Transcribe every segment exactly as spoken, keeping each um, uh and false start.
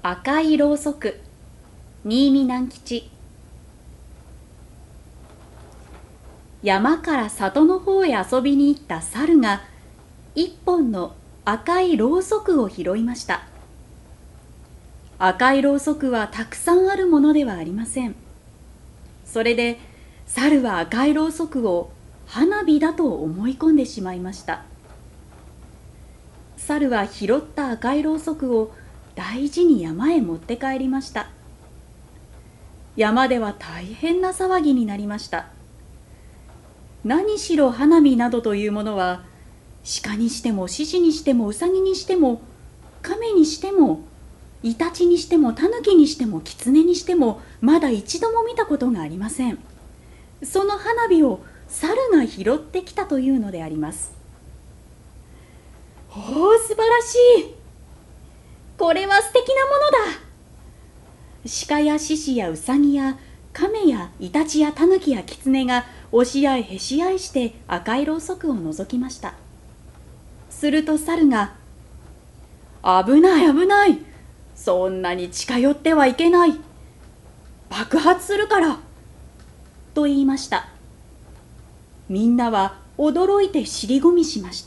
赤いろうそく、新見南吉。山から里の方へ遊びに行った猿が一本の赤いろうそくを拾いました。赤いろうそくはたくさんあるものではありません。それで猿は赤いろうそくを花火だと思い込んでしまいました。猿は拾った赤いろうそくを大事に山へ持って帰りました。山では大変な騒ぎになりました。何しろ花火などというものは、鹿にしても獅子にしてもウサギにしても亀にしてもイタチにしてもタヌキにしてもキツネにしてもまだ一度も見たことがありません。その花火を猿が拾ってきたというのであります。おお、素晴らしい。これは素敵なものだ。鹿や獅子やウサギや亀やイタチやタヌキやキツネが押し合いへし合いして赤いろうそくを覗きました。すると猿が、危ない危ない、そんなに近寄ってはいけない、爆発するから、と言いました。みんなは驚いて尻込みしました。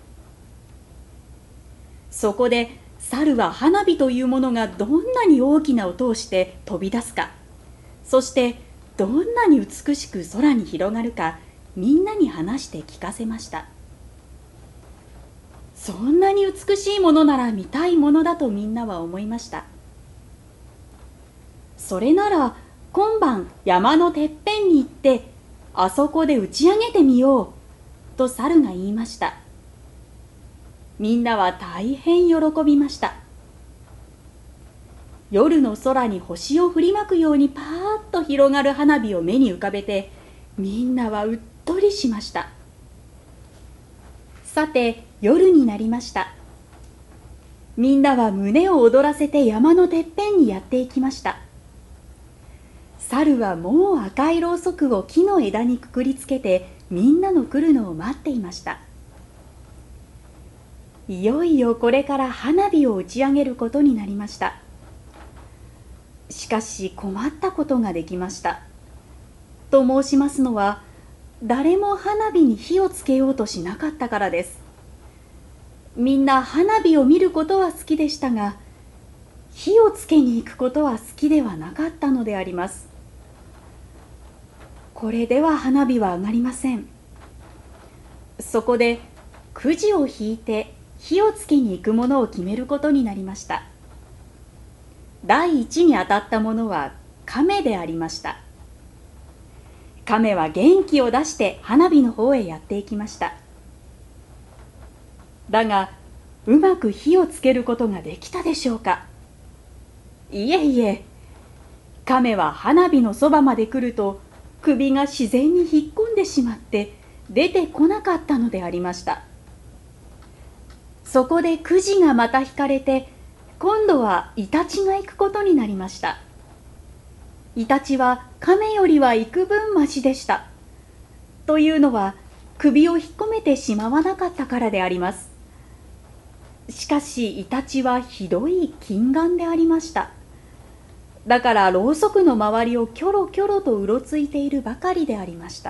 そこで猿は花火というものがどんなに大きな音をして飛び出すか、そしてどんなに美しく空に広がるか、みんなに話して聞かせました。そんなに美しいものなら見たいものだとみんなは思いました。それなら今晩山のてっぺんに行ってあそこで打ち上げてみようと猿が言いました。みんなは大変喜びました。夜の空に星を振りまくようにパーッと広がる花火を目に浮かべて、みんなはうっとりしました。さて夜になりました。みんなは胸を躍らせて山のてっぺんにやっていきました。猿はもう赤いろうそくを木の枝にくくりつけてみんなの来るのを待っていました。いよいよこれから花火を打ち上げることになりました。しかし困ったことができました。と申しますのは、誰も花火に火をつけようとしなかったからです。みんな花火を見ることは好きでしたが、火をつけに行くことは好きではなかったのであります。これでは花火は上がりません。そこでくじを引いて火をつけに行くものを決めることになりました。第一に当たったものは亀でありました。亀は元気を出して花火の方へやっていきました。だがうまく火をつけることができたでしょうか。いえいえ、亀は花火のそばまで来ると首が自然に引っ込んでしまって出てこなかったのでありました。そこでくじがまた引かれて、今度はイタチが行くことになりました。イタチは亀よりは幾分ましでした。というのは首を引っ込めてしまわなかったからであります。しかしイタチはひどい近眼でありました。だからろうそくの周りをキョロキョロとうろついているばかりでありました。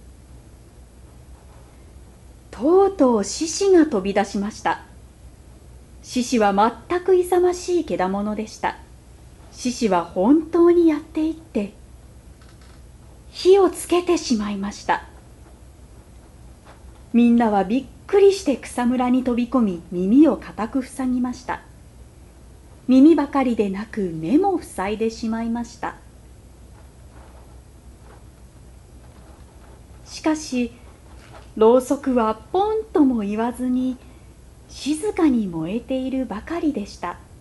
とうとう獅子が飛び出しました。獅子は全く勇ましい獣でした。獅子は本当にやっていって火をつけてしまいました。みんなはびっくりして草むらに飛び込み、耳を固く塞ぎました。耳ばかりでなく目も塞いでしまいました。しかしろうそくはポンとも言わずに静かに燃えているばかりでした。